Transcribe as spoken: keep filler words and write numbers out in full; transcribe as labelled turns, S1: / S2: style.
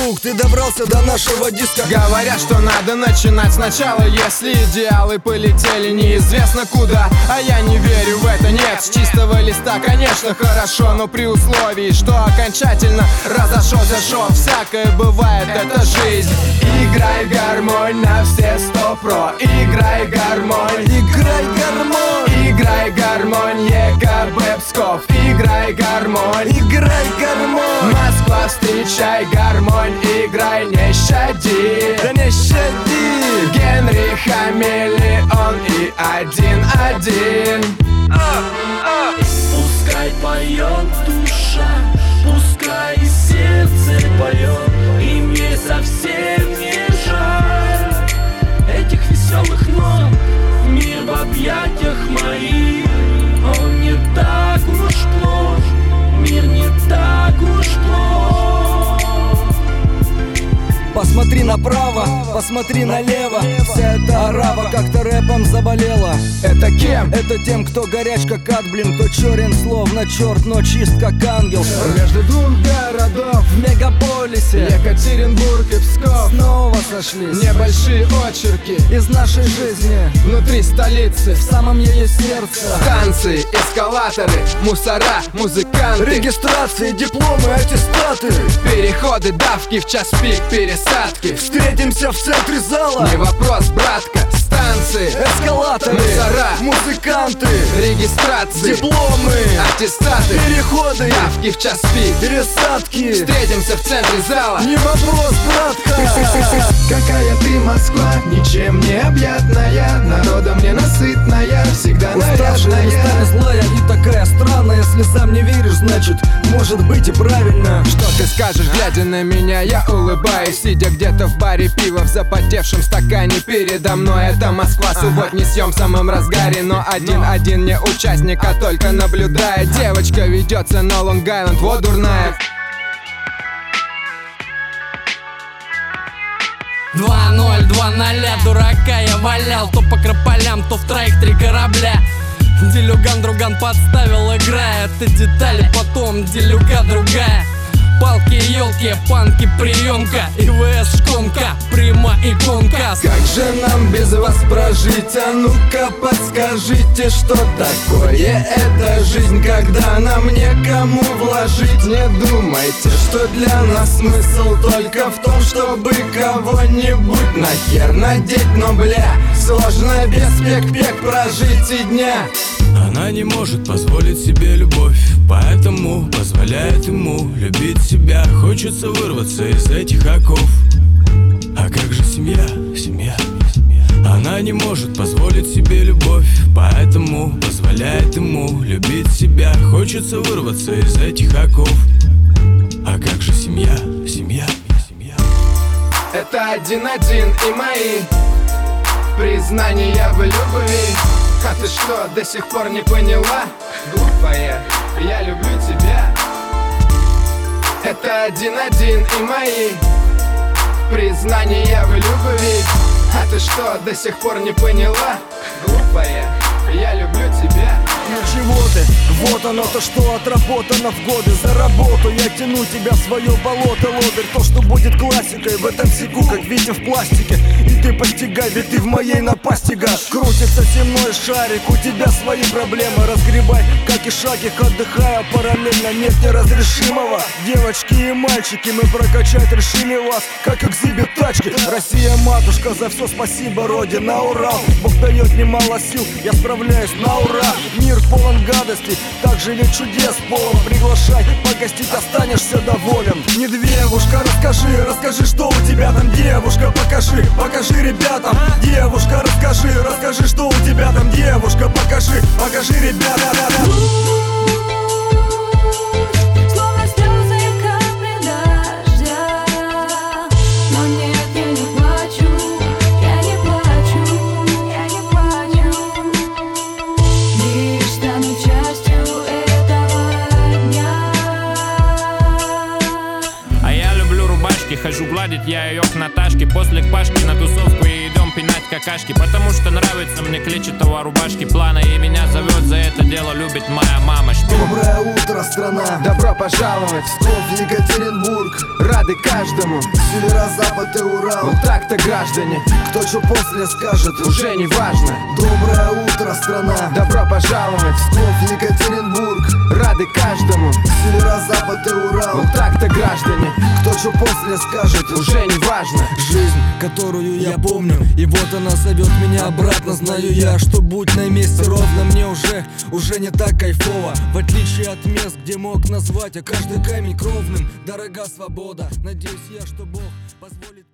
S1: друг, ты добрался до нашего диска.
S2: Говорят, что надо начинать сначала, если идеалы полетели неизвестно куда. А я не верю в это, нет, с чистого листа, конечно, хорошо, но при условии, что окончательно разошелся шов. Всякое бывает, это жизнь. Играй гармонь на все сто про. Играй гармонь,
S1: играй гармонь,
S2: играй гармонь, ЕКБ Псков. Играй гармонь,
S1: играй гармонь,
S2: Москва, встречай гармонь. Играй, не щади,
S1: да не щади.
S2: Генри Хамелеон и один-один.
S3: Пускай поет душа, пускай сердце поет, и мне совсем не жаль этих веселых нот. Мир в объятиях моих, он не так уж плох, мир не так уж плох.
S1: Посмотри направо, посмотри налево. Вся эта арава как-то рэпом заболела.
S2: Это кем?
S1: Это тем, кто горяч как ад, блин, кто черен словно черт, но чист как ангел.
S2: Между двух городов
S1: В мегаполисе
S2: Екатеринбург и Псков
S1: снова сошлись
S2: небольшие очерки
S1: из нашей жизни.
S2: внутри столицы.
S1: В самом ее сердце
S2: Станции, эскалаторы, мусора, музыканты,
S1: регистрации, дипломы, аттестаты,
S2: переходы, давки в час пик, пересадки.
S1: встретимся в центре зала.
S2: Не вопрос, братка. Станции,
S1: Эскалаторы,
S2: мусора,
S1: музыканты,
S2: регистрации,
S1: дипломы,
S2: аттестаты,
S1: переходы,
S2: давки в час пик,
S1: пересадки.
S2: встретимся в центре зала.
S1: Не вопрос, братка.
S2: Какая ты Москва, ничем не объятная, народом ненасытная, всегда
S1: Уставшая, местами
S2: нарядная.
S1: злая и такая странная. Слезам не веришь, значит, может быть и правильно.
S2: Что ты скажешь, глядя на меня? Я улыбаюсь, сидя где-то в баре, пива в запотевшем стакане передо мной. Это Москва, субботний съем в самом разгаре, но один-один не участник, а только наблюдает. Девочка ведется на Лонг-Айленд, вот дурная.
S3: Два ноль, два ноля, дурака я валял. То по крополям, то в троих три корабля. Делюган друган подставил, играя. Это детали, потом делюга другая. Палки, елки, панки, приемка. ИВС, шконка, прима и конкас.
S2: Как же нам без вас прожить? А ну-ка подскажите, что такое эта жизнь, когда нам некому вложить? Не думайте, что для нас смысл только в том, чтобы кого-нибудь нахер надеть. Но бля, сложно без пек-пек прожить и дня.
S3: Она не может позволить себе любовь, поэтому позволяет ему любить себя. Хочется вырваться из этих оков. А как же семья, семья, семья? Она не может позволить себе любовь, поэтому позволяет ему любить себя. Хочется вырваться из этих оков. А как же семья, семья, семья?
S2: Это один-один и мои признания в любви. А ты что, до сих пор не поняла? Глупая, я люблю тебя. Это один-один и мои признания в любви. А ты что, до сих пор не поняла? Глупая, я люблю тебя.
S1: Ну чего ты? Вот оно то, что отработано в годы. За работу я тяну тебя в свое болото, лодырь. То, что будет классикой в этом секу, как Витя в пластике. И ты постигай, ведь ты в моей напасти гад. Крутится земной шарик, у тебя свои проблемы. Разгребай, как и шагик, отдыхая параллельно. Нет неразрешимого. Девочки и мальчики, мы прокачать решили вас, как экзибит тачки. Россия, матушка, за все спасибо, Родина, Урал. Бог дает немало сил, я справляюсь на ура. Мир полон гадостей, так же нет чудес полон. Приглашай, погостить, останешься доволен. Не девушка, расскажи, расскажи, что у тебя там. Девушка, покажи, покажи ребятам. Девушка, расскажи, расскажи, что у тебя там. Девушка, покажи, покажи ребятам.
S4: Хожу гладить я ее к Наташке. После к Пашке на тусовку и идем пинать какашки. Потому что нравится мне клетчатого рубашки плана. И меня зовет за это дело, любит моя мама. Шпил.
S1: Доброе утро, страна.
S2: Добро пожаловать
S1: в Псков, Екатеринбург.
S2: Рад рады каждому.
S1: Северо-запад и Урал.
S2: Вот так-то, граждане,
S1: Кто что после скажет,
S2: уже не важно.
S1: Доброе утро, страна.
S2: Добро пожаловать в
S1: Псков, Екатеринбург.
S2: рады каждому.
S1: Северо-запад и Урал.
S2: Вот так-то, граждане,
S1: Кто что после скажет,
S2: уже не важно.
S1: Жизнь, которую я помню, и вот она зовет меня обратно. Знаю я, что будь на месте ровно, мне уже, уже не так кайфово. В отличие от мест, где мог назвать, а каждый камень кровным. Дорога свобода, надеюсь я, что Бог позволит.